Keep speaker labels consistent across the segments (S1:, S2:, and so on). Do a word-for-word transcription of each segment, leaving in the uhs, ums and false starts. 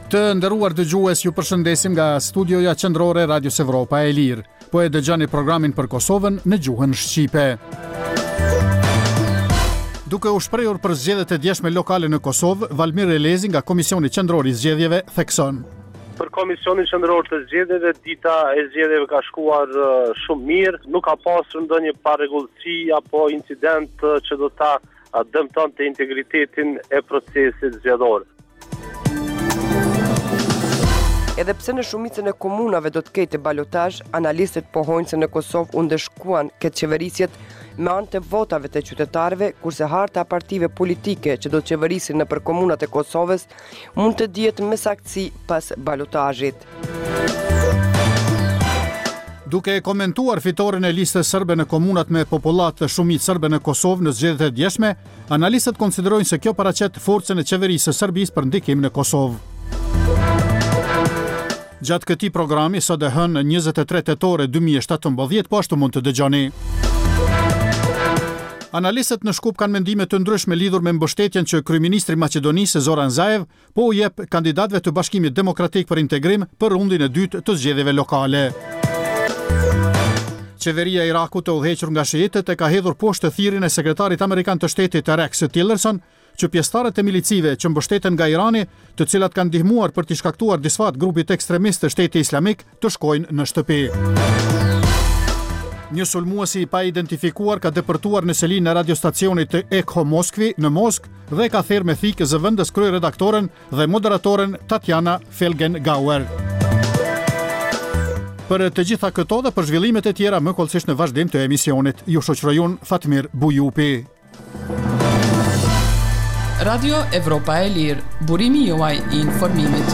S1: Të nderuar dëgjues, ju përshëndesim nga studioja qendrore Radios Evropa e Lirë. Po e dëgjoni programin për Kosovën në gjuhën shqipe. Duke u shprehur për zgjedhjet e djeshme lokale në Kosovë, Valmir Elezi nga Komisioni Qendror i Zgjedhjeve thekson:
S2: Për Komisionin Qendror të Zgjedhjeve, dita e zgjedhjeve ka shkuar uh, shumë mirë, nuk ka pasur ndonjë parregullsi apo incident uh, që do ta uh, dëmtonte integritetin e procesit zgjedhor.
S3: Edhe pse në shumicën e komunave do të ketë balotazh, analistët pohojnë se në Kosovë u ndeshkuan këtë qeverisjet me anë të votave të qytetarëve, kurse harta e partive politike që do të qeverisin nëpër komunat e Kosovës mund të dihet me saktësi pas balotazhit.
S1: Duke komentuar fitoren e listës serbe në komunat me popullat të shumicë serbe në Kosovë në zgjedhjet e djeshme, analistët konsiderojnë se kjo paraqet forcën e qeverisë së Serbisë për ndikim në Kosovë. Gjatë këtij programi sot e hënë njëzet e tre tetor dy mijë e shtatëmbëdhjetë, po ashtu mund të dëgjoni. Analistët në Shkup kanë mendime të ndryshme lidhur me mbështetjen që kryeministri i Maqedonisë Zoran Zaev po u jep kandidatëve të Bashkimit Demokratik për Integrim për rundin e dytë të zgjedhjeve lokale. Qeveria e Irakut të udhëhequr nga shiitët e ka hedhur poshtë thirrjen e sekretarit amerikan të shtetit Rex Tillerson që pjesëtarët e milicive që mbështeten nga Irani, të cilat kanë ndihmuar për të shkaktuar disfat grupit ekstremist të Shtetit Islamik, të shkojnë në shtëpi. Një sulmuesi i pa identifikuar ka depërtuar në selinë e radiostacionit të Echo Moskvi në Moskë dhe ka therrë me thikë zëvendës kryeredaktoren dhe moderatoren Tatjana Felgen-Gauer. Për të gjitha këto dhe për zhvillimet e tjera më kollësisht në vazhdim të emisionit, ju shoqërojun Fatmir Bujupi.
S4: Radio Evropa e Lirë, burimi juaj i informimit.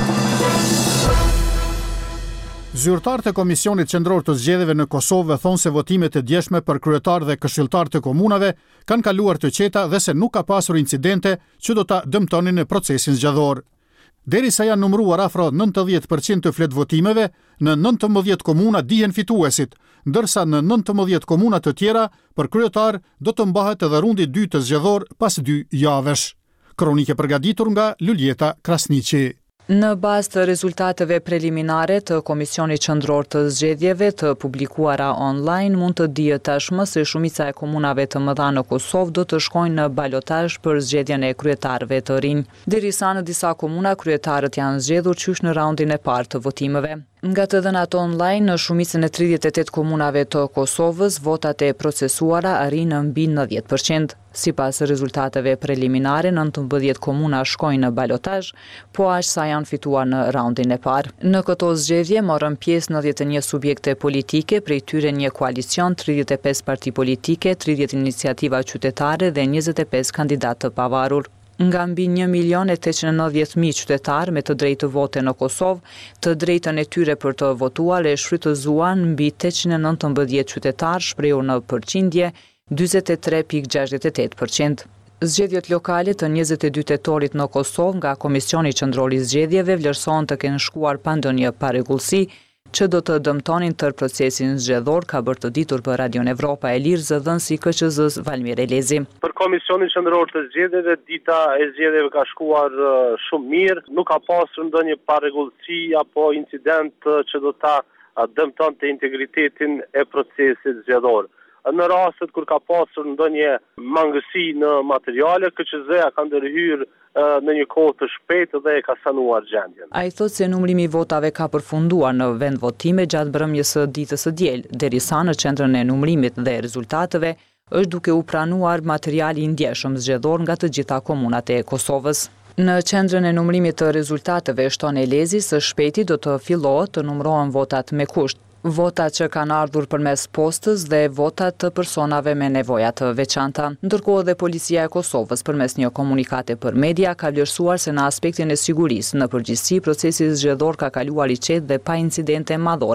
S1: Zyrtarët e Komisionit Qendror të Zgjedhjeve në Kosovë thonë se votimet e djeshme për kryetar dhe këshilltar të komunave kanë kaluar të qeta dhe se nuk ka pasur incidente që do ta dëmtonin në procesin zgjedhor. Derisa janë numëruar afro nëntëdhjetë përqind të flet votimeve, në nëntëmbëdhjetë komuna dihen fituesit, ndërsa në nëntëmbëdhjetë komuna të tjera për kryetar do të mbahet edhe rundi i dytë të zgjedhor pas dy javësh. Kronike përgatitur nga Luljeta Krasniqi.
S5: Në bazë të rezultateve preliminare të Komisionit Qendror të Zgjedhjeve të publikuara online, mund të dihet tashmë se shumica e komunave të mëdha në Kosovë do të shkojnë në balotazh për zgjedhjen e kryetarëve të rinj. Derisa në disa komuna kryetarët janë zgjedhur qysh në raundin e parë të votimeve. Nga të dhënat online, në shumicën e tridhjetë e tetë komunave të Kosovës, votat e procesuara arrin në mbi nëntëdhjetë përqind. Sipas rezultateve preliminare, nëntëmbëdhjetë komuna shkojnë në balotazh, po aq sa janë fituar në raundin e parë. Në këto zgjedhje morën pjesë nëntëdhjetë e një subjekte politike, prej tyre një koalicion, tridhjetë e pesë parti politike, tridhjetë iniciativa qytetare dhe njëzet e pesë kandidatë të pavarur. Nga mbi një milion e tetëqind e nëntëdhjetë mijë qytetarë me të drejtë të vote në Kosovë, të drejtën e tyre për të votuar e shfrytëzuan mbi tetëqind e nëntëmbëdhjetë qytetarë, shprehur në përqindje dyzet e tre pikë gjashtëdhjetë e tetë përqind. Zgjedhjet lokale të njëzet e dy tetorit në Kosovë nga Komisioni Qendror i Zgjedhjeve vlerësohen të kenë shkuar pa ndonjë parregullsi, që do të dëmtonin tërë procesin zgjedhor, ka bërë të ditur për Radion Evropa e Lirë zëdhënësi K Q Z-s Valmir Elezi.
S2: Për Komisionin Qendror të Zgjedhjeve, dita e zgjedhjeve ka shkuar uh, shumë mirë, nuk ka pasur ndonjë parregullsi apo incident uh, që do ta uh, dëmtonte integritetin e procesit zgjedhor. Në rastet kur ka pasur ndonjë mangësi në materiale, K Q Z-ja ka ndërhyrë në një kohë të shpejtë dhe e ka sanuar gjendjen.
S5: Ai thotë se numrimi i votave ka përfunduar në vend votime gjatë mbrëmjes së ditës së diel, derisa në qendrën e numrimit dhe rezultateve është duke u pranuar materiali i ndjeshëm zgjedhor nga të gjitha komunat e Kosovës. Në qendrën e numrimit të rezultateve shton Elezi së shpejti do të fillohet të numërohen votat me kusht. Votat që kanë ardhur përmes postës dhe votat të personave me nevoja të veçanta. Ndërkohë dhe Policia e Kosovës përmes një komunikate për media ka vlerësuar se në aspektin e sigurisë në përgjithësi procesi zgjedhor ka kaluar i qetë dhe pa incidente madhore,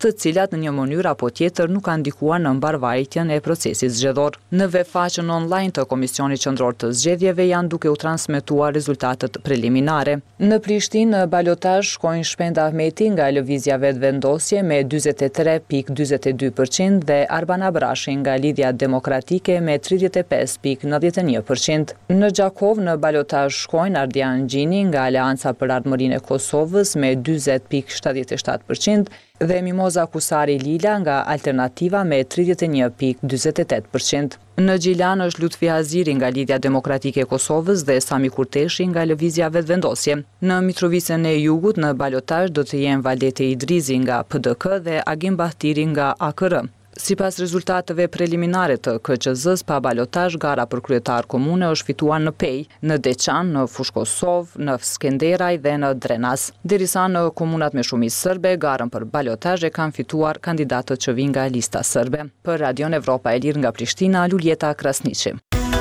S5: të cilat në një mënyrë apo tjetër nuk kanë ndikuar në mbarvajtjen e procesit zgjedhor. Në webfaqen online të Komisionit Qendror të Zgjedhjeve janë duke u transmetuar rezultatet preliminare. Në Prishtinë, në balotazh shkojnë Shpend Ahmeti nga Lëvizja Vetëvendosje me dyzet e tre pikë dyzet e dy përqind dhe Arban Abrashi nga Lidhja Demokratike me tridhjetë e pesë pikë nëntëdhjetë e një përqind. Në Gjakov në balotazh shkojnë Ardian Gjini nga Aleanca për Ardhmërinë e Kosovës me dyzet pikë shtatëdhjetë e shtatë përqind dhe Mimoza Kusari Lila nga Alternativa me tridhjetë e një pikë dyzet e tetë përqind. Në Gjilan është Lutfi Haziri nga Lidhja Demokratike e Kosovës dhe Sami Kurteshi nga Lëvizja Vetëvendosje. Në Mitrovicën e Jugut në balotazh do të jenë Valdete Idrizi nga P D K dhe Agim Bahtiri nga A K R. Sipas rezultateve preliminare të K Q Z-s, pa balotazh gara për kryetar komune është fituar në Pej, në Deçan, në Fushë Kosovë, në Skenderaj dhe në Drenas. Derisa në komunat me shumicë serbe, garën për balotazh e kanë fituar kandidatët që vijnë nga lista serbe. Për Radion Evropa e Lirë nga Prishtina, Luljeta Krasniqi.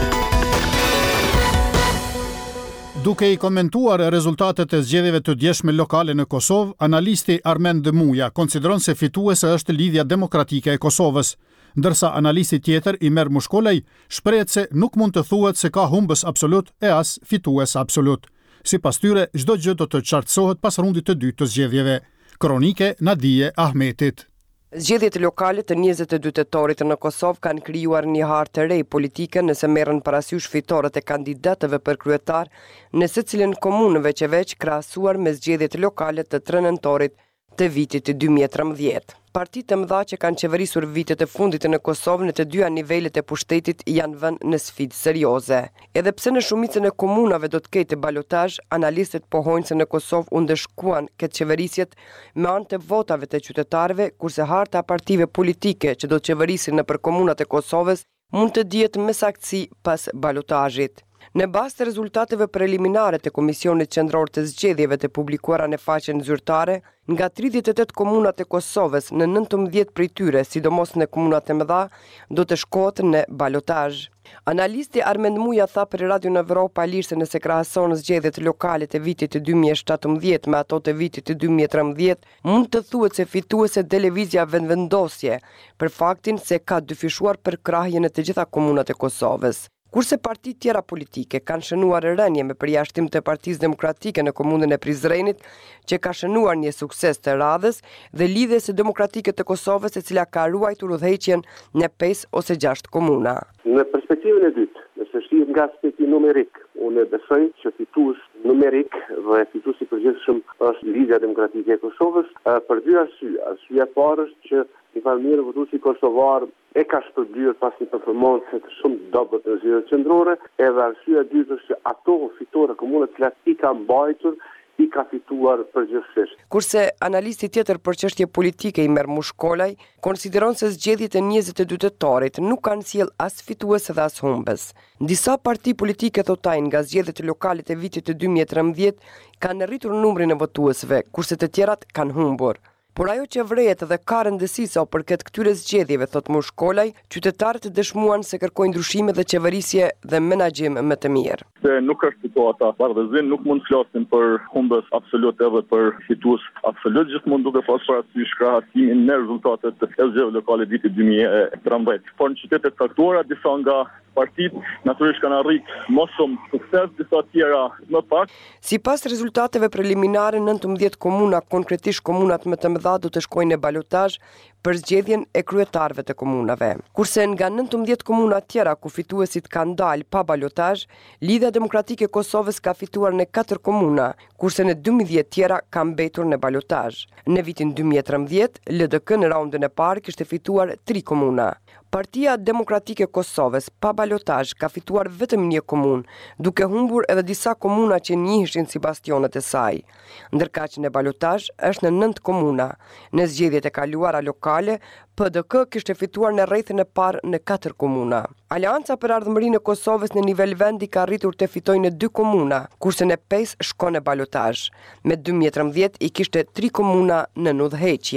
S1: Duke i komentuar rezultatet e zgjedhjeve të djeshme lokale në Kosovë, analisti Armend Muja konsideron se fituese është Lidhja Demokratike e Kosovës, ndërsa analisti tjetër Imer Mushkolej shprehet se nuk mund të thuhet se ka humbës absolut e as fitues absolut. Sipas tyre, çdo gjë do të qartësohet pas rundit të dytë të zgjedhjeve. Kronike Nadije Ahmetit.
S3: Zgjedhjet lokale të njëzet e dy tetorit në Kosovë kanë krijuar një hartë të re politike nëse merren parasysh fitoret e kandidatëve për kryetar në secilën komunëve që veç krahasuar me zgjedhjet lokale të tre nëntorit të vitit të dy mijë e trembëdhjetë. Partitë e mëdha që kanë qeverisur vitet e fundit në Kosovë në të dyja nivelet e pushtetit janë vënë në sfidë serioze. Edhe pse në shumicën e komunave do të ketë balotazh, analistët pohojnë se në Kosovë u ndeshkuan këtë qeverisjet me anë të votave të qytetarëve, kurse harta e partive politike që do të qeverisin nëpër komunat e Kosovës mund të dihet me saktësi pas balotazhit. Në bazë të rezultateve preliminare të Komisionit Qendror të Zgjedhjeve të publikuara në faqen zyrtare, nga tridhjetë e tetë komunat e Kosovës, në nëntëmbëdhjetë prej tyre, sidomos në komunat e mëdha, do të shkohet në balotazh. Analisti Armend Muja tha për Radio Evropa e Lirë se nëse krahason zgjedhjet lokale të vitit të dy mijë e shtatëmbëdhjetë me ato të vitit të dy mijë e trembëdhjetë, mund të thuhet se fituese Lëvizja Vetëvendosje, për faktin se ka dyfishuar për krahjen e të gjitha komunat e Kosovës. Kurse partitë tjera politike kanë shënuar rënje me përjashtim të Partisë Demokratike në komunën e Prizrenit, që ka shënuar një sukses të radhës, dhe Lidhjes së Demokratike të Kosovës, e cila ka ruajtur udhëheqjen në pesë ose gjashtë komuna.
S6: Në perspektivën e dytë, nëse shihet nga aspekti numerik, unë besoj që fitues numerik dhe fituesi i përgjithshëm është Lidhja Demokratike e Kosovës për dy arsye. Arsyeja e parë është që një farë mënyrë votuesi kosovar e ka shpërblyer pas një performance të shumë dobët në zgjedhjet qendrore, edhe arsyeja e dytë është që ato fitore komunat që i ka mbajtur i ka fituar përgjithsisht.
S3: Kurse analisti tjetër për çështje politike Imer Mushkolaj konsideron se zgjedhjet e njëzet e dy tetorit nuk kanë sjell as fitues dhe as humbës. Disa parti politike thotajnë nga zgjedhjet lokale të vitit të dy mijë e trembëdhjetë kanë rritur numrin e votuesve, kurse të tjerat kanë humbur. Por ajo që vrehet dhe ka rëndësi sa për këtë këtyre zgjedhjeve, thot Mushkolaj, qytetarët dëshmuan se kërkojnë ndryshime dhe qeverisje dhe menaxhim më të mirë.
S7: Se nuk është situata bardhëzim, nuk mund të flasim për humbës absolut edhe për fitues absolut, gjithmonë duke pasur parasysh krahasimin me rezultatet e zgjedhjeve lokale vitit dy mijë e trembëdhjetë. Por në qytete të caktuara disa nga partitë natyrisht kanë arritur më shumë sukses, disa tjera më pak.
S3: Sipas rezultateve preliminare, nëntëmbëdhjetë komuna, konkretisht komunat më të mëdha, do të shkojnë në balotazh për zgjedhjen e kryetarëve të komunave. Kurse nga nëntëmbëdhjetë komuna tjera ku fituesit kanë dalë pa balotazh, Lidhja Demokratike e Kosovës ka fituar në katër komuna, kurse në dymbëdhjetë tjera ka mbetur në balotazh. Në vitin dy mijë e trembëdhjetë, L D K në raundin e parë kishte fituar tri komuna. Partia Demokratike e Kosovës pa balotazh ka fituar vetëm një komunë, duke humbur edhe disa komuna që njihishin si bastionet e saj. Ndërkaq në balotazh është në nëntë komuna. Në zgjedhjet e kaluara lokale, P D K kishte fituar në rrethin e parë në katër komuna. Aleanca për Ardhmërinë e Kosovës në nivel vendi ka arritur të fitojë në dy komuna, kurse në pesë shkon në balotazh. Me dy mijë e trembëdhjetë i kishte tri komuna në udhëheqje.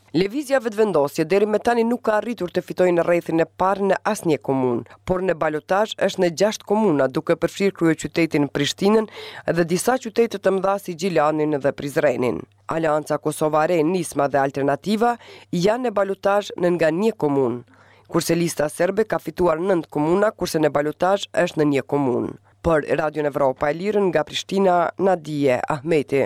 S3: Lëvizja vetëvendosje deri me tani nuk ka arritur të fitojë në rrethin e parë në asnjë komunë, por në balotazh është në gjashtë komuna, duke përfshirë kryeqytetin Prishtinën dhe disa qytete të mëdha si Gjilanin dhe Prizrenin. Aleanca Kosova Re, Nisma dhe Alternativa janë në balotazh në nga një komunë, kurse lista serbe ka fituar nëntë komuna, kurse në balotazh është në një komunë. Për Radio Evropa e Lirë nga Prishtina, Nadije Ahmeti.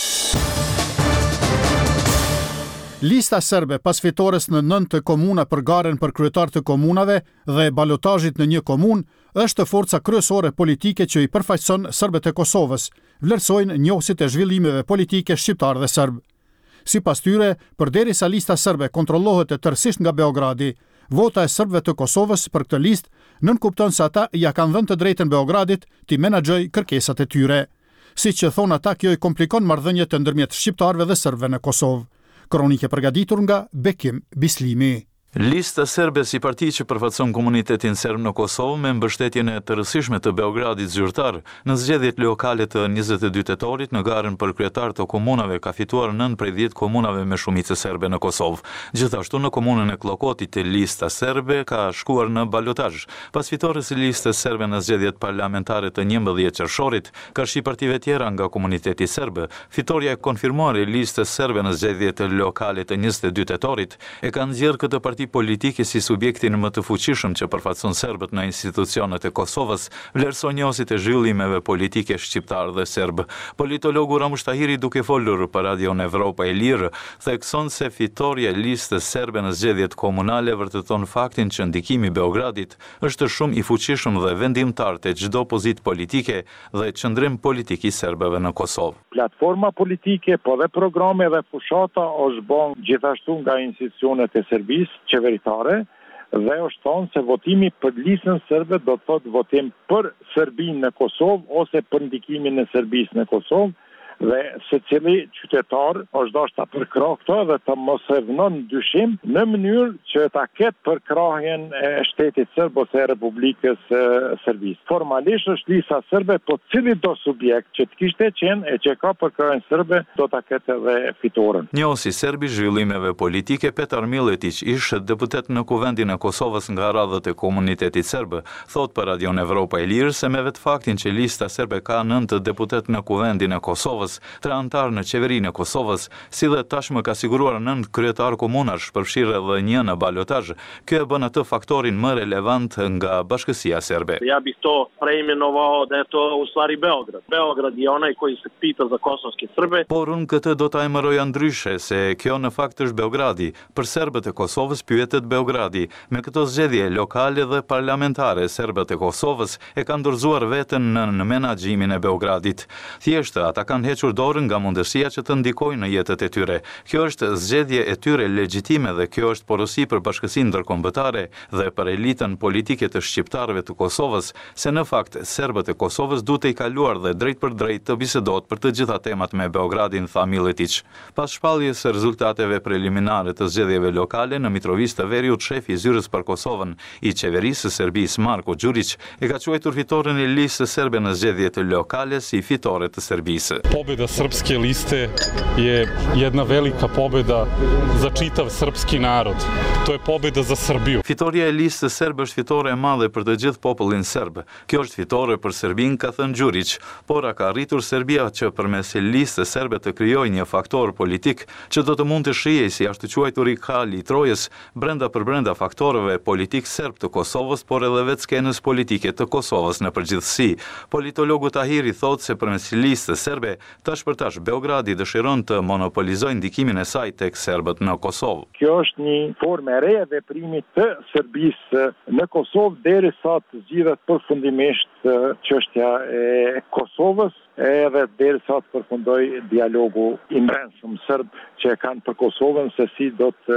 S1: Lista serbe pas fitores në nëntë komuna për garen për kryetar të komunave dhe balotazhit në një komunë është forca kryesore politike që i përfaqëson serbët e Kosovës, vlerësojnë njohësit e zhvillimeve politike shqiptar dhe serb. Sipas tyre, përderisa lista serbe kontrollohet e tërësisht nga Beogradi, vota e serbëve të Kosovës për këtë listë nënkupton se ata ja kanë dhënë të drejtën Beogradit t'i menaxhoj kërkesat e tyre. Siç që thon ata, kjo i komplikon marrëdhëniet ndërmjet shqiptarëve dhe serbëve në Kosovë. Kronike përgatitur nga Bekim Bislimi.
S8: Lista serbe si parti që përfaqëson komunitetin serb në Kosovë me mbështetjen e tërësishme të Beogradit zyrtar në zgjedhjet lokale të njëzet e dy tetorit në garën për kryetar të komunave ka fituar nëntë prej dhjetë komunave me shumicë serbe në Kosovë. Gjithashtu në komunën e Klokotit lista serbe ka shkuar në balotazh. Pas fitores së listës serbe në zgjedhjet parlamentare të njëmbëdhjetë qershorit, ka shi partive tjera nga komuniteti serb, fitoria e konfirmuar e listës serbe në zgjedhjet lokale të njëzet e dy tetorit e ka nxjerrë këtë parti politike si subjektin më të fuqishëm që përfaqëson serbët në institucionet e Kosovës, vlerëson njohësit e zhvillimeve politike shqiptar dhe serb. Politologu Ramush Tahiri, duke folur për Radio Evropa e Lirë, thekson se fitoria e listës serbe në zgjedhjet komunale vërteton faktin që ndikimi i Beogradit është shumë i fuqishëm dhe vendimtar te çdo pozitë politike dhe qëndrim politik i serbëve në Kosovë.
S9: Platforma politike, po dhe programe dhe fushata është bën gjithashtu nga institucionet e Serbisë qeveritare dhe është thonë se votimi për listën serbe do të thotë votim për Serbinë në Kosovë ose për ndikimin e Serbisë në Kosovë dhe secili qytetar është dashur ta përkrahë këtë dhe të mos e vënon dyshim në mënyrë që ta ketë përkrahjen e shtetit serb ose e Republikës e Serbisë. Formalisht është lista serbe, po cili do subjekt që të kishte qenë e që ka përkrahjen serbe do ta ketë edhe fitoren.
S8: Njohësi serbi zhvillimeve politike Petar Miletić, ish deputet në Kuvendin e Kosovës nga radhët e komunitetit serb, thot për Radio Evropa e Lirë se me vetë faktin që lista serbe ka nëntë deputet në Kuvendin e Kosovës, tre antar në qeverinë e Kosovës, si dhe tashmë ka siguruar nëntë kryetar komunash, përfshirë edhe një në balotazh, kjo e bën atë faktorin më relevant nga bashkësia serbe.
S10: Ja bih to preimenovao da je to u stvari Beograd. Beograd je onaj koji se pita za kosovske Srbe.
S8: Por unë këtë do ta emëroja ndryshe, se kjo në fakt është Beogradi. Për serbët e Kosovës pyetet Beogradi. Me këto zgjedhje lokale dhe parlamentare, serbët e Kosovës e kanë dorëzuar veten në, në menaxhimin e Beogradit. Thjesht ata kanë hequr dorën nga mundësia që të ndikojnë në jetët e tyre. Kjo është zgjedhje e tyre legjitime dhe kjo është porosi për bashkësinë ndërkombëtare dhe për elitën politike të shqiptarëve të Kosovës, se në fakt serbët e Kosovës duhet të i kaluar dhe drejt për drejt të bisedohet për të gjitha temat me Beogradin, tha Miletić. Pas shpalljes së rezultateve preliminare të zgjedhjeve lokale në Mitrovica të Veriut, shefi i zyrës për Kosovën i qeverisë së Serbisë Marko Đurić e ka quajtur fitoren e listës serbe në zgjedhjet lokale si fitore të Serbisë.
S11: Pobeda srpske liste je jedna velika pobeda za čitav srpski narod. To je pobeda za Srbiju.
S8: Fitoria e listës serbe është fitore e madhe për të gjithë popullin serb. Kjo është fitore për Serbinë, ka thënë Đurić, por a ka arritur Serbia që përmes listës serbe të krijojë një faktor politik që do të mund të shihej si ashtu quajtur i kali i Trojës brenda për brenda faktorëve politik serb të Kosovës, por edhe vetë skenës politike të Kosovës në përgjithësi. Politologu Tahiri thotë se përmes listës serbe tash për tash Beogradi dëshiron të monopolizojë ndikimin e saj tek serbët në Kosovë.
S9: Kjo është një formë e re e veprimit të Serbisë në Kosovë derisa të zgjidhet përfundimisht çështja e Kosovës edhe derisa të përfundoj dialogu i brendshëm serb që e kanë për Kosovën se si do të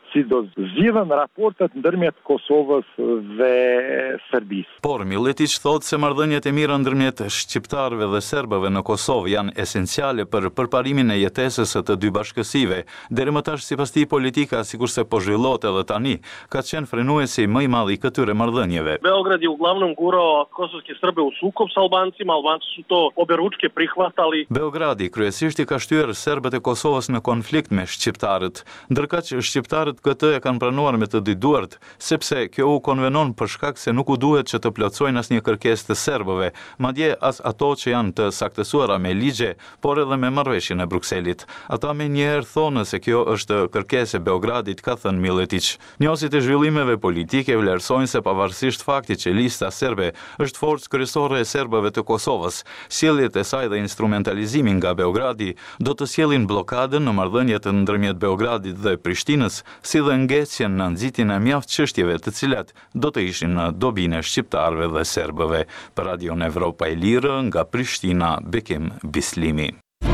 S9: si do zgjidhen raportet ndërmjet Kosovës dhe Serbisë.
S8: Por Miletić thotë se marrëdhëniet e mira ndërmjet shqiptarëve dhe serbëve në Kosovë janë esenciale për përparimin e jetesës së të dy bashkësive. Deri më tash sipas tij politika, sikurse po zhvillohet edhe tani, ka qenë frenuesi më i madh i këtyre marrëdhënieve.
S10: Beograd je uglavnom gurao kosovske Srbe u sukob s Albancima, Albanci su to oberučke prihvatali.
S8: Beogradi kryesisht i ka shtyrë serbët e Kosovës në konflikt me shqiptarët, ndërkaq që shqiptarët këtë e kanë pranuar me të dy duart, sepse kjo u konvenon për shkak se nuk u duhet që të plotësojnë asnjë kërkesë të serbëve, madje as ato që janë të saktësuara me ligje, por edhe me marrëveshjen e Brukselit. Ata më njëherë thonë se kjo është kërkesë e Beogradit, ka thënë Miletić. Njohësit e zhvillimeve politike vlerësojnë se pavarësisht faktit që lista serbe është forcë kryesore e serbëve të Kosovës, sjelljet e saj dhe instrumentalizimi nga Beogradi do të sjellin blokadën në marrëdhëniet ndërmjet Beogradit dhe Prishtinës, si dhe ngecjen në nxitjen e mjaft çështjeve të cilat do të ishin në dobinë e shqiptarëve dhe serbëve. Për Radion Evropa e Lirë nga Prishtina, Bekim Bislimi.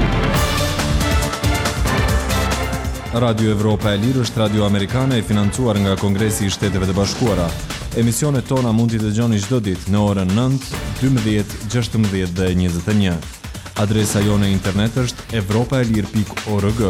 S12: Radio Evropa e Lirë është radio amerikane e financuar nga Kongresi i Shteteve të Bashkuara. Emisionet tona mund t'i dëgjoni çdo ditë në orën nëntë, dymbëdhjetë, gjashtëmbëdhjetë dhe njëzet e një. Adresa jone internet është evropaelir pikë org.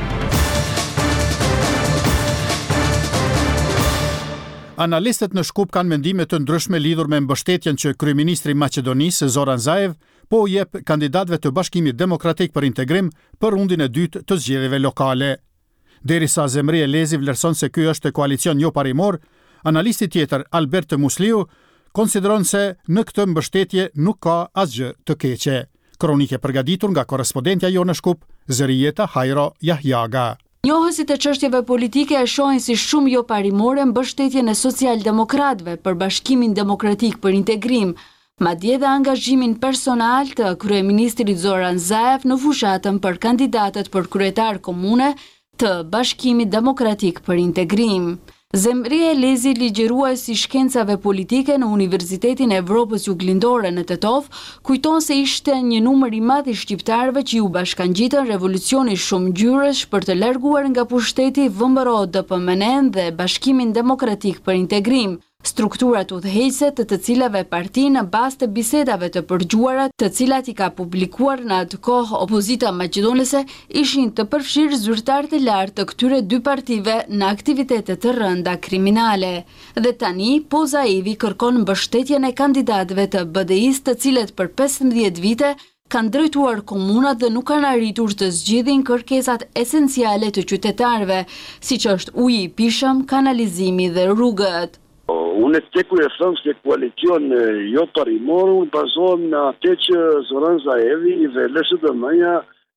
S1: Analistët në Shkup kanë mendime të ndryshme lidhur me mbështetjen që kryeministri i Maqedonisë Zoran Zaev po u jep kandidatëve të Bashkimit Demokratik për Integrim për rundin e dytë të zgjedhjeve lokale. Derisa Zemri Elezi vlerëson se ky është koalicion jo parimor, analisti tjetër Albert Musliu konsideron se në këtë mbështetje nuk ka asgjë të keqe. Kronike përgatitur nga korrespondentja jo në Shkup, Zërijeta Hajro Jahjaga.
S13: Njohësit e çështjeve politike e shohin si shumë jo parimore mbështetjen e socialdemokratëve për Bashkimin Demokratik për Integrim, madje dhe angazhimin personal të kryeministrit Zoran Zaev në fushatën për kandidatët për kryetar komune të Bashkimit Demokratik për Integrim. Zemri Elezi, ligjëruesi i shkencave politike në Universitetin e Evropës Juglindore në Tetov, kujton se ishte një numër i madh i shqiptarëve që u bashkangjitën revolucioni shumëngjyrësh për të larguar nga pushteti V M R O D P M N dhe Bashkimin Demokratik për Integrim, strukturat udhëheqëse të të cilave parti në bazë të bisedave të përgjuara të cilat i ka publikuar në atë kohë opozita maqedonese ishin të përfshirë zyrtar të lartë të këtyre dy partive në aktivitete të rënda kriminale. Dhe tani, po Zaevi kërkon mbështetjen e kandidatëve të B D I-s të cilët për pesëmbëdhjetë vite kanë drejtuar komunat dhe nuk kanë arritur të zgjidhin kërkesat esenciale të qytetarëve, siç është uji i pishëm, kanalizimi dhe rrugët.
S14: Unë të teku e thëmë se koalicion jo parimor, unë bazohem në atë që Zoran Zaevi dhe L S D M-ja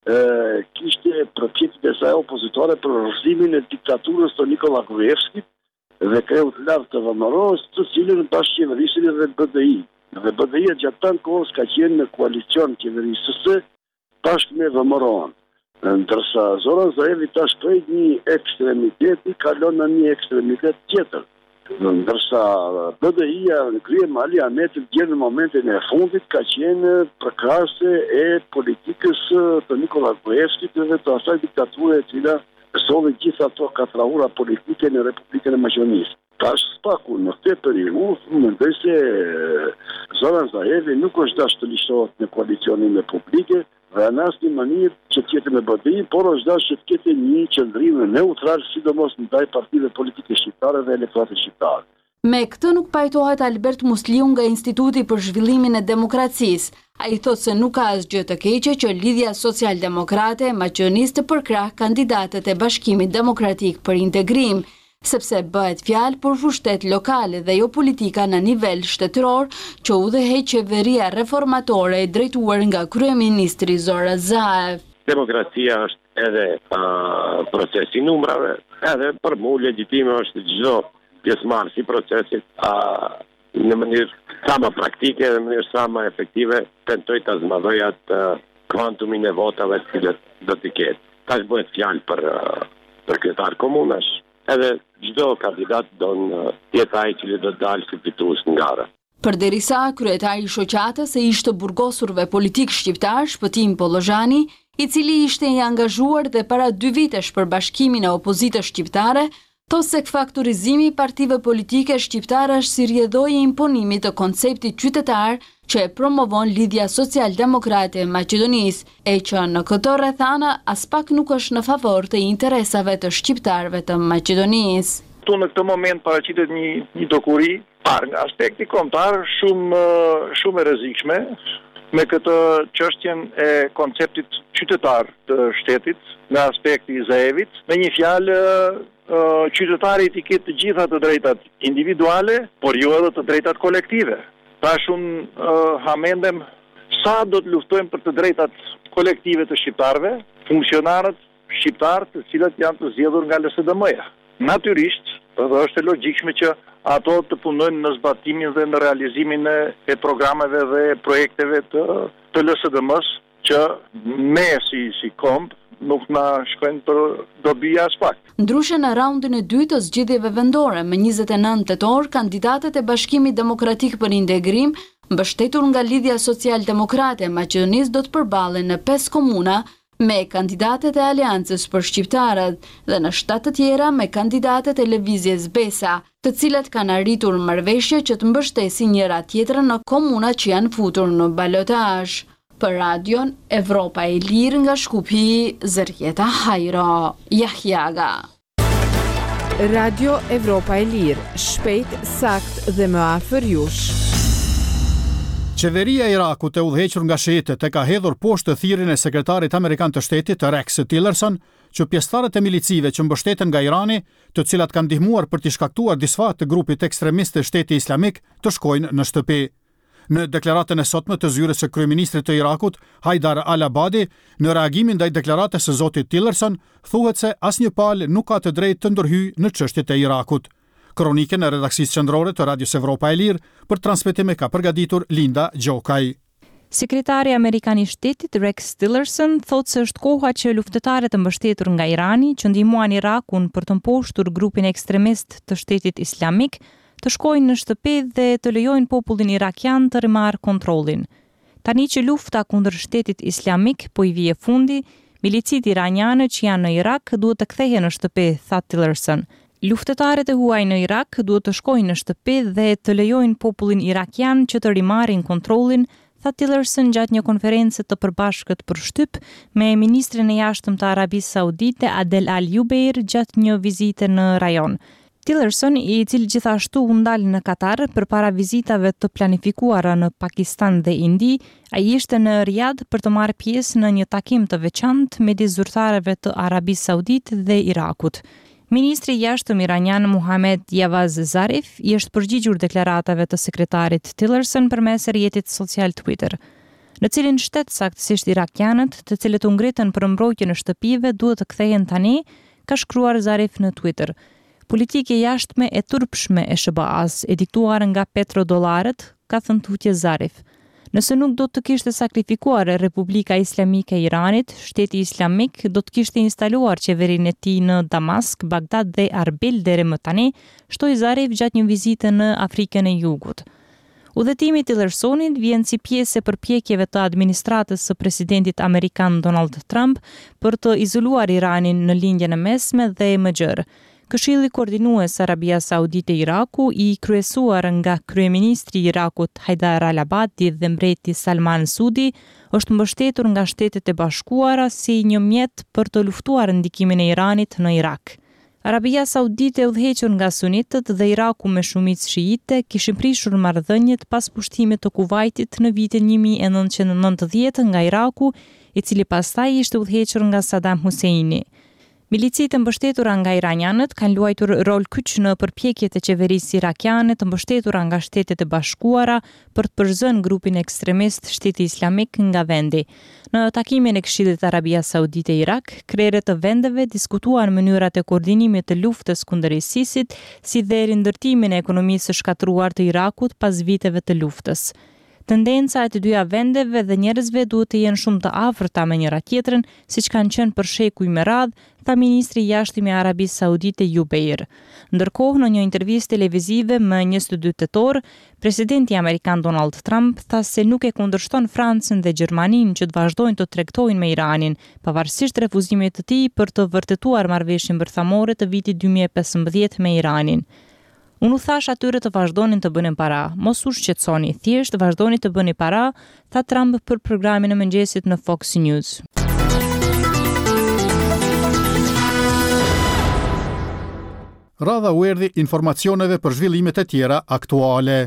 S14: kishte përpjekjet e saj opozitore për rrëfimin e diktaturës të Nikola Gruevskit dhe kreu të lartë të V M R O-s, të cilën bashkëqeverisën dhe B D I. Dhe B D I gjatë tan kohës ka qenë në koalicion qeverisëse bashkë me V M R O-n. Ndërsa Zoran Zaevi tash prej një ekstremiteti kalon në një ekstremitet tjetër. Ndërsa B D I-ja në krye Mali Ahmeti deri në momentin e fundit ka qenë përkrahëse e politikës të Nikola Gruevskit dhe të asaj diktature e cila solli gjithë ato katrahura politike në Republikën e Maqedonisë. Tash spaku në këtë periudhë, mendoj se Zoran Zaevi nuk është dash të lishohet në koalicionin republike dhe në asnjë mënyrë që të jetë me B D I, por është dash që të ketë një qëndrim neutral, sidomos ndaj partive politike shqiptare dhe elektoratit shqiptar.
S13: Me këtë nuk pajtohet Albert Musliu nga Instituti për Zhvillimin e Demokracisë. Ai thotë se nuk ka asgjë të keqe që lidhja socialdemokrate e Maqedonisë të përkrah kandidatët e Bashkimit Demokratik për Integrim, sepse bëhet fjalë për pushtet lokale dhe jo politika në nivel shtetëror që udhëheq qeveria reformatore e drejtuar nga kryeministri Zoran Zaev.
S15: Demokracia është edhe uh, proces i numrave, edhe për mu legjitime është çdo pjesëmarrës i procesit uh, në mënyrë sa më praktike dhe në mënyrë sa më efektive tentoj të zmadhoj atë uh, kvantumin e votave të cilët do t'i ketë. Tash bëhet fjalë për uh, për kryetar komunash. Edhe çdo kandidat don jetë ai që do të dalë si fitues nga gara.
S13: Përderisa kryetari i shoqatës e ishte burgosurve politik shqiptar Shpëtim Pollozhani, i cili ishte i angazhuar dhe para dy vitesh për bashkimin e opozitës shqiptare, thos se fakturizimi i partive politike shqiptare është si rrjedhojë e imponimit të konceptit qytetar që e promovon Lidhja Social-Demokrate e Maqedonisë, e që në këto rrethana as pak nuk është në favor të interesave të shqiptarëve të Maqedonisë.
S9: Tu në këtë moment paraqitet një një dokuri, parë nga aspekti kombëtar shumë shumë e rrezikshme me këtë çështjen e konceptit qytetar të shtetit nga aspekti i Zaevit, me një fjalë qytetari i ketë të gjitha të drejtat individuale, por jo edhe të drejtat kolektive. Tash unë uh, hamendem sa do të luftojmë për të drejtat kolektive të shqiptarëve, funksionarët shqiptar të cilët janë të zgjedhur nga L S D M-ja. Natyrisht, edhe është e logjikshme që ato të punojnë në zbatimin dhe në realizimin e, e programeve dhe projekteve të, të L S D M-s, që me si, si komp nuk na shkojnë për dobi as pak.
S13: Ndryshe në raundin e dytë të zgjedhjeve vendore, me njëzet e nëntë tetor, kandidatët e Bashkimit Demokratik për Integrim, mbështetur nga Lidhja Social-Demokrate e Maqedonisë, do të përballen në pesë komuna me kandidatët e Aleancës për Shqiptarët dhe në shtatë të tjera me kandidatët e Lëvizjes Besa, të cilat kanë arritur marrëveshje që të mbështesin njëra tjetrën në komuna që janë futur në balotazh. Për radion Evropa e Lirë nga Shkupi, Zërjeta Hajro, Jahjaga.
S16: Radio Evropa e Lirë, shpejt, sakt dhe më afër jush.
S1: Qeveria e Irakut e udhëhequr nga shiitët e ka hedhur poshtë thirrjen e sekretarit amerikan të shtetit Rex Tillerson, që pjesëtarët e milicive që mbështeten nga Irani, të cilat kanë ndihmuar për të shkaktuar disfat të grupit ekstremist të Shteti Islamik, të shkojnë në shtëpi. Në deklaratën e sotme të zyrës së kryeministrit të Irakut, Haidar al-Abadi, në reagimin ndaj deklaratës së zotit Tillerson, thuhet se asnjë palë nuk ka të drejtë të ndërhyjë në çështjet e Irakut. Kronikën e redaksisë qendrore të Radios Evropa e Lirë për transmetim e ka përgatitur Linda Gjokaj.
S17: Sekretari Amerikan i Shtetit Rex Tillerson thotë se është koha që luftëtarët e mbështetur nga Irani, që ndihmuan Irakun për të mposhtur grupin ekstremist të Shtetit Islamik, të shkojnë në shtëpi dhe të lejojnë popullin irakian të rimarrë kontrollin. Tani që lufta kundër Shtetit Islamik po i vije fundi, milicit iraniane që janë në Irak duhet të kthehen në shtëpi, tha Tillerson. Luftëtarët e huaj në Irak duhet të shkojnë në shtëpi dhe të lejojnë popullin irakian që të rimarrin kontrollin, tha Tillerson gjatë një konferencë të përbashkët për shtyp me ministrin e jashtëm të Arabisë Saudite Adel Al-Jubeir gjatë një vizite në rajon. Tillerson, i cili gjithashtu u ndal në Katar përpara vizitave të planifikuara në Pakistan dhe Indi, ai ishte në Riyadh për të marrë pjesë në një takim të veçantë midis zyrtarëve të Arabisë Saudite dhe Irakut. Ministri i jashtëm iranian Muhammad Javad Zarif i është përgjigjur deklaratave të sekretarit Tillerson përmes rrjetit social Twitter, në cilin shtet saktësisht irakianët, të cilët u ngritën për mbrojtjen e shtëpive, duhet të kthehen tani, ka shkruar Zarif në Twitter. Politike jashtme e turpshme e S B A-s, e diktuar nga petrodollarët, ka thënë tutje Zarif. Nëse nuk do të kishte sakrifikuar Republika Islamike e Iranit, Shteti Islamik do të kishte instaluar qeverinë e tij në Damask, Bagdad dhe Arbil deri më tani, shtoi Zarif gjatë një vizite në Afrikën e Jugut. Udhëtimi i Tillersonit vjen si pjesë e përpjekjeve të administratës së presidentit amerikan Donald Trump për të izoluar Iranin në lindjen e mesme dhe më gjerë. Këshilli koordinues Arabia Saudite Iraku, i kryesuar nga kryeministri i Irakut Haidar al-Abadi dhe mbreti Salman Sudi, është mbështetur nga Shtetet e Bashkuara si një mjet për të luftuar ndikimin e Iranit në Irak. Arabia Saudite, udhëhequr nga sunitët dhe Iraku me shumicë shiite, kishin prishur marrëdhëniet pas pushtimit të Kuvajtit në vitin një mijë e nëntëqind e nëntëdhjetë nga Iraku, i cili pastaj ishte udhëhequr nga Saddam Husseini. Milicit e mbështetura nga iranianët kanë luajtur rol kyç në përpjekjet e qeverisë irakiane të mbështetura nga Shtetet e Bashkuara për të përzënë grupin ekstremist Shteti Islamik nga vendi. Në takimin e Këshillit Arabia Saudite Irak, krerët të vendeve diskutuan mënyrat e koordinimit të luftës kundër ISIS-it, si dhe rindërtimin e ekonomisë së shkatruar të Irakut pas viteve të luftës. Tendenca e të dyja vendeve dhe njerëzve duhet të jenë shumë të afërta me njëra tjetrën, siç kanë qenë për shekuj me radhë, tha ministri i jashtëm i Arabisë Saudite Jubeir. Ndërkohë, në një intervistë televizive më njëzet e dy tetor, presidenti amerikan Donald Trump tha se nuk e kundërshton Francën dhe Gjermaninë që të vazhdojnë të tregtojnë me Iranin, pavarësisht refuzimit të tij për të vërtetuar marrëveshjen bërthamore të vitit dy mijë e pesëmbëdhjetë me Iranin. Unë u thash atyre të vazhdonin të bënin para, mos u shqetësoni, thjesht vazhdoni të bëni para, tha Trump për programin e mëngjesit në Fox News.
S1: Radha u erdhi informacioneve për zhvillimet e tjera aktuale.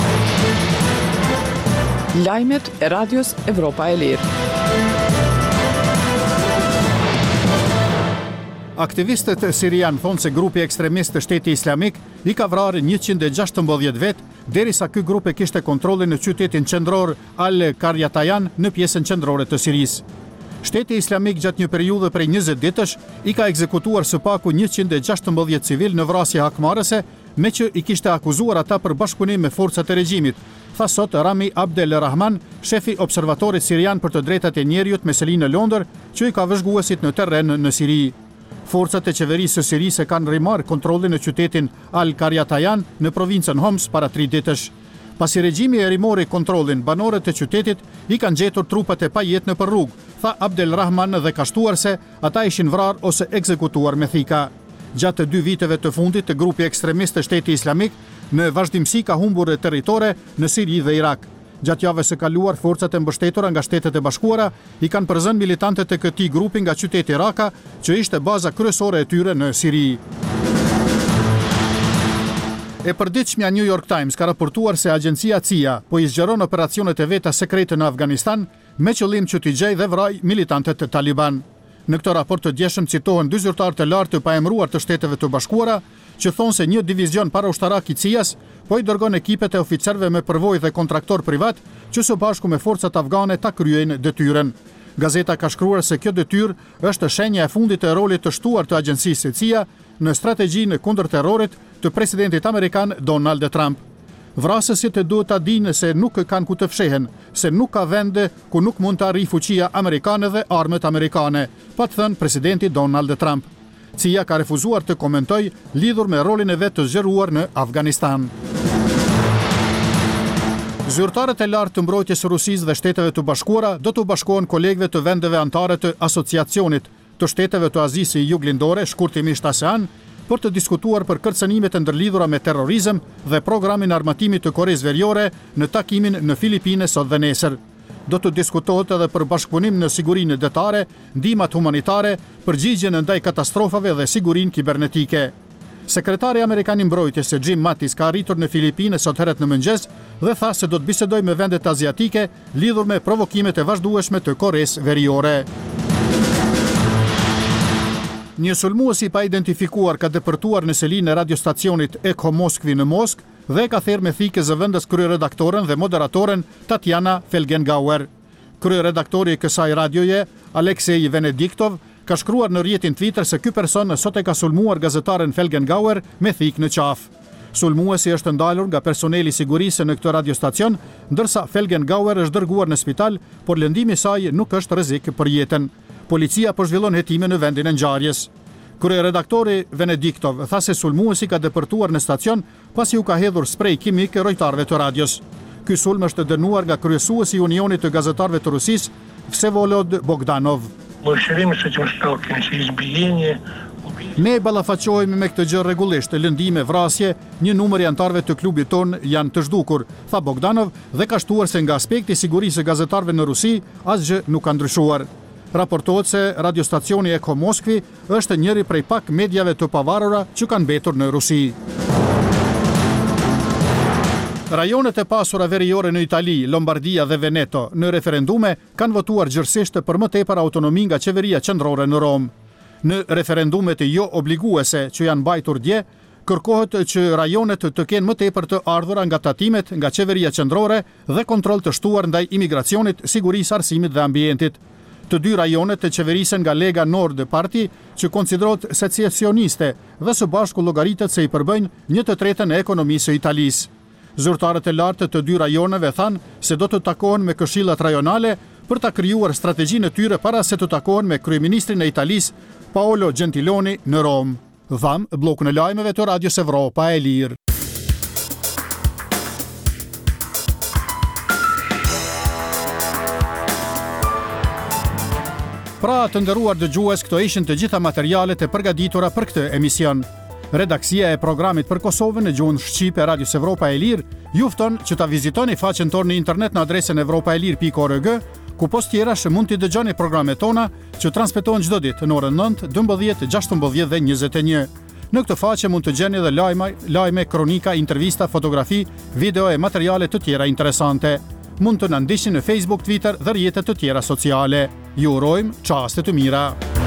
S4: Lajmet e Radios Evropa e Lirë.
S1: Aktivistët sirian thonë se grupi ekstremist të Shteti Islamik i ka vrarë njëqind e gjashtëmbëdhjetë vet, derisa ky grup e kishte kontrollin në qytetin qendror Al-Qaryatayn në pjesën qendrore të Sirisë. Shteti Islamik gjatë një periudhe prej njëzet ditësh i ka ekzekutuar së paku njëqind e gjashtëmbëdhjetë civil në vrasje hakmarrëse, me që i kishte akuzuar ata për bashkëpunim me forcat e regjimit, tha sot Rami Abdel Rahman, shefi observatorit sirian për të drejtat e njerëzit me selinë në Londër, që i ka vëzhguesit në terren në Siri. Forcat e qeverisë së Sirisë kanë rimarrë kontrollin në qytetin Al-Qaryatayn në provincën Homs para tri ditësh. Pasi regjimi e rimori kontrollin, banorët e qytetit i kanë gjetur trupat e pajetën nëpër rrugë, tha Abdel Rahman dhe ka shtuar se ata ishin vrarë ose ekzekutuar me thika. Gjatë dy viteve të fundit të grupi ekstremist të Shteti Islamik në vazhdimsi ka humbur territore në Siri dhe Irak. Gjatë javës së kaluar, forcat e mbështetura nga Shtetet e Bashkuara i kanë përzënë militantët e këtij grupi nga qyteti Raqqa, që ishte baza kryesore e tyre në Siri. E përditshmja New York Times ka raportuar se agjencia C I A po i zgjeron operacionet e veta sekrete në Afganistan me qëllim që t'i gjejë dhe vraj militantët e Taliban. Në këtë raport të djeshëm citohen dy zyrtarë të lartë të paemëruar të Shteteve të Bashkuara, që thonë se një divizion paraushtarak i C I A-s po i dërgon ekipet e oficerëve me përvojë dhe kontraktor privat që së bashku me forcat afgane ta kryejnë detyrën. Gazeta ka shkruar se kjo detyrë është shenja e fundit e rolit të shtuar të agjencisë së C I A në strategjinë kundër terrorit të presidentit amerikan Donald Trump. Vrasësit duhet ta dinë se nuk kanë ku të fshehen, se nuk ka vende ku nuk mund të arrijë fuqia amerikane dhe armët amerikane, pa të thënë presidenti Donald Trump. C I A ka refuzuar të komentoj lidhur me rolin e vet të zgjeruar në Afganistan. Zyrtarët e lartë të mbrojtjes së Rusisë dhe Shteteve të Bashkuara do të bashkohen kolegëve të vendeve anëtare të asociacionit të Shteteve të Azisë së Juglindore, shkurtimisht ASEAN, për të diskutuar për kërcënimet e ndërlidhura me terrorizëm dhe programin armatimit të Koresë Veriore në takimin në Filipine sot dhe nesër. Do të diskutohet edhe për bashkëpunim në sigurinë detare, ndihmat humanitare, përgjigjen ndaj katastrofave dhe sigurinë kibernetike. Sekretari amerikan i mbrojtjes Jim Mattis ka arritur në Filipine sot herët në mëngjes dhe tha se do të bisedojë me vendet aziatike lidhur me provokimet e vazhdueshme të Koresë Veriore. Një sulmues i pa identifikuar ka depërtuar në selinë e radiostacionit Echo Moskvi në Moskë dhe ka therrë me thikë zëvendës kryeredaktoren dhe moderatoren Tatjana Felgengauer. Kryeredaktori i kësaj radioje, Aleksej Venediktov, ka shkruar në rrjetin Twitter se ky person sot e ka sulmuar gazetaren Felgengauer me thikë në qafë. Sulmuesi është ndalur nga personeli sigurisë në këtë radiostacion, ndërsa Felgengauer është dërguar në spital, por lëndimi i saj nuk është rrezik për jetën. Policia po zhvillon hetime në vendin e ngjarjes. Kryeredaktori Venediktov tha se sulmuesi ka depërtuar në stacion pasi u ka hedhur sprej kimik rojtarëve të radios. Ky sulm është dënuar nga kryesuesi i Unionit të Gazetarëve të Rusisë, Vsevolod Bogdanov. Ne ballafaqohemi me këtë gjë rregullisht, lëndime, vrasje, një numër i anëtarëve të klubit ton janë të zhdukur, tha Bogdanov dhe ka shtuar se nga aspekti i sigurisë së gazetarëve në Rusi asgjë nuk ka ndryshuar. Raportohet se radiostacioni Echo Moskvi është njëri prej pak mediave të pavarura që kanë mbetur në Rusi. Rajonet e pasura veriore në Itali, Lombardia dhe Veneto në referendume kanë votuar gjërësisht për më tepër autonomi nga qeveria qendrore në Rom. Në referendumet jo obliguese që janë mbajtur dje, kërkohet që rajonet të kenë më tepër të ardhura nga tatimet nga qeveria qendrore dhe kontroll të shtuar ndaj imigracionit, sigurisë, arsimit dhe ambientit. Të dy rajonet të qeverisen nga Lega Nord Party, që konsiderohet secesioniste dhe së bashku llogaritet se i përbëjnë një të tretën e ekonomisë së Italisë. Zyrtarët e lartë të dy rajoneve thanë se do të takohen me këshillat rajonale për ta krijuar strategjinë e tyre para se të takohen me kryeministrin e Italisë Paolo Gentiloni në Rom. Dham bllokun e lajmeve të Radios Evropa e Lirë. Pra të nderuar dëgjues, këto ishin të gjitha materialet e përgatitura për këtë emision. Redaksia e programit për Kosovën në gjuhën shqipe e Radios Evropa e Lirë ju fton që ta vizitoni faqen tonë në internet në adresën evropaelir pikë org, ku post tjerash mund t'i dëgjoni programet tona që transmetohen çdo ditë në orën nëntë, dymbëdhjetë, gjashtëmbëdhjetë dhe njëzet e një. Në këtë faqe mund të gjeni edhe lajme, lajme, kronika, intervista, fotografi, video e materiale të tjera interesante. Mund të na ndiqni në Facebook, Twitter dhe rrjetet të tjera sociale. Ju urojmë çaste të mira.